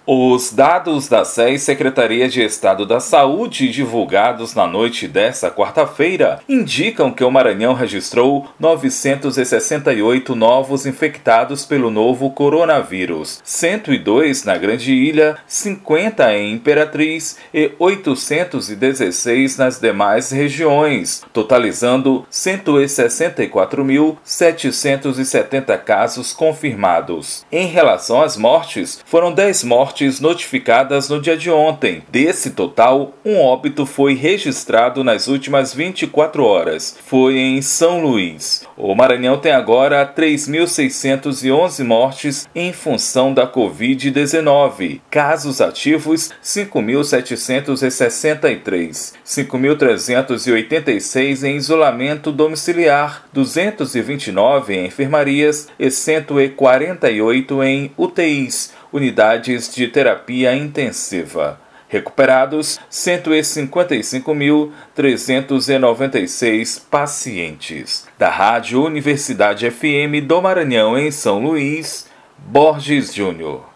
Os dados da SES, Secretaria de Estado da Saúde, divulgados na noite desta quarta-feira, indicam que o Maranhão registrou 968 novos infectados pelo novo coronavírus, 102 na Grande Ilha, 50 em Imperatriz e 816 nas demais regiões, totalizando 164.770 casos confirmados. Em relação às mortes, foram 10 mortes notificadas no dia de ontem. Desse total, um óbito foi registrado nas últimas 24 horas. Foi em São Luís. O Maranhão tem agora 3.611 mortes em função da Covid-19. Casos ativos, 5.763. 5.386 em isolamento domiciliar, 229 em enfermarias e 148 em UTIs, unidades de terapia intensiva. Recuperados, 155.396 pacientes. Da Rádio Universidade FM do Maranhão, em São Luís, Borges Júnior.